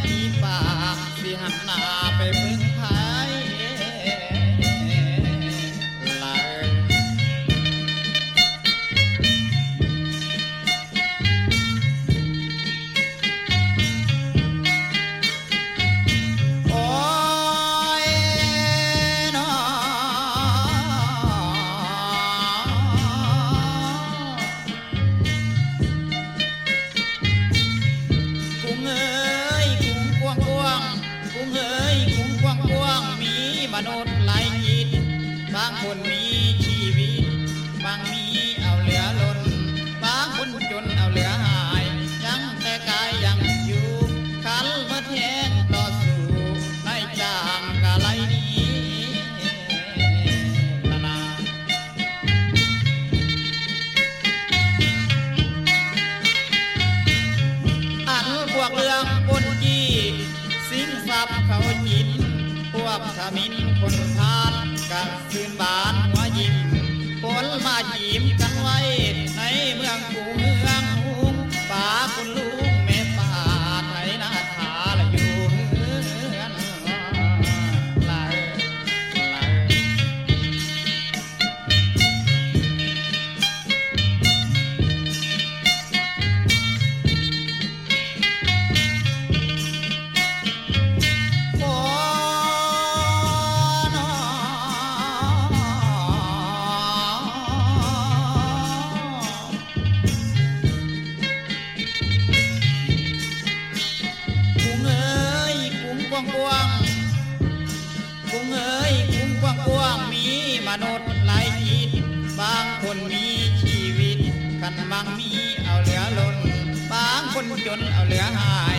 มีป่าสิหันหน้าไปพึ่งไผมนุษย์หลายจิตบางคนมีชีวิตบางมีเอาเหลือล้นบางคนจนเอาเหลือหายยังแต่กายยังอยู่ขันมาแทงต่อสู้ในจามกะไหลนี้อันพวกเรื่องปนจี้สินทรัพย์เขาจินพวกขมิ้นคนทานกับคืนบานหัวยิ้มผลมาจีมกันไว้ในเมืองกูเมืองหุงป่าคุณลุงแม่ป่าไทยนาถาละอยู่เฮือนไหลมนุษย์หลายจิตบางคนมีชีวิตคันบางมีเอาเหลือล้นบางคนจนเอาเหลือหาย